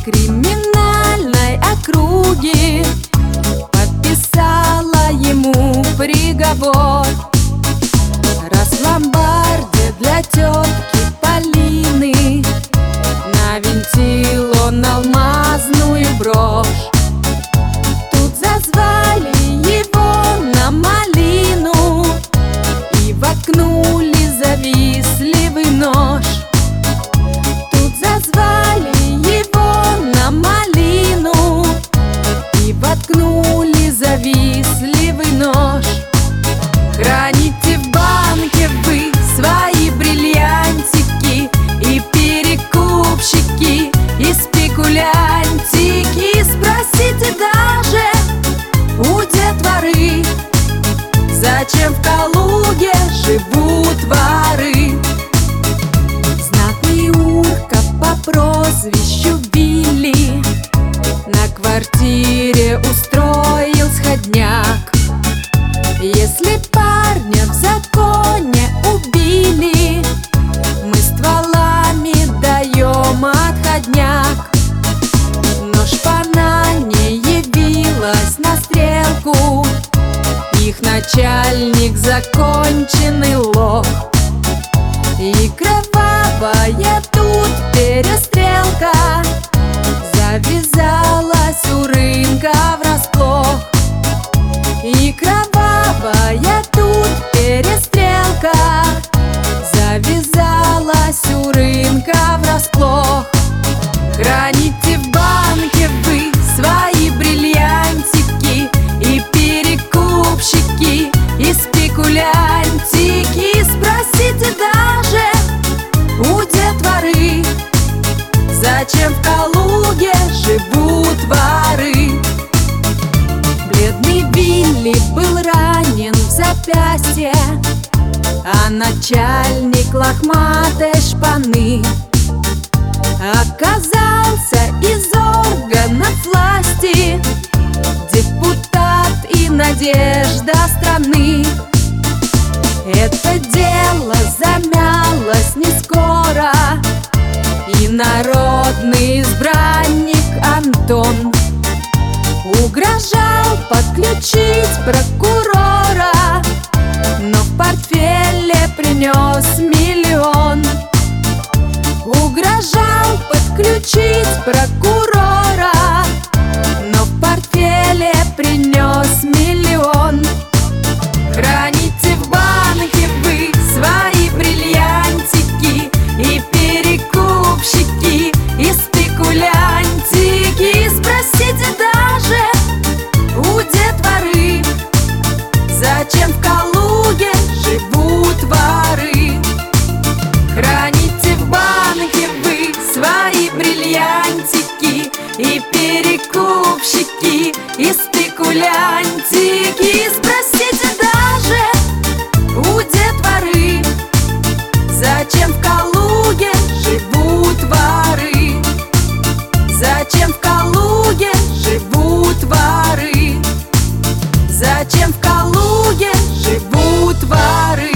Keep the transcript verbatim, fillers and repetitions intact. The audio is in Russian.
криминальной округи подписала ему приговор. Раз в ломбарде для тетки Полины навинтил он алмазную брошь. Тут зазвали его на малину и воткнули завистливый нож. Тут зазвали его на малину и воткнули завистливый нож. Храните в банке вы свои бриллиантики, и перекупщики, и спекулянтики. Спросите даже у детворы, зачем в Калуге живут воры. Знатный урка по прозвищу Билли на квартире устроил сходняк. Если парня в законе убили, мы стволами даем отходняк. Но шпана не явилась на стрелку, их начальник законченный лох. И кровавая тут перестрелка завязалась у рынка врасплох. И кровавая тут перестрелка завязалась у рынка врасплох. Храните в банке вы свои бриллиантики, и перекупщики, и спекулянтики. Спросите даже у детворы, зачем в Калуге живут воры. Бедный Билли был ранен в запястье, а начальник лохматой шпаны оказался из органов власти, депутат и надежда страны. Это дело замялось не скоро, и народный избранник Антон угрожал подключить прокурора, но в портфеле принес миллион. Угрожал подключить прокурора, но в портфеле принес миллион. Храните в банке вы свои бриллиантики, и перекупщики, и спекулянтики. Спросите даже у детворы, зачем в Калуге живут воры. Храните в банке вы свои бриллиантики, и перекупщики, и спекулянтики. Спросите даже у детворы, зачем в Калуге живут воры. Зачем в Калуге живут воры. Зачем в Калуге живут воры.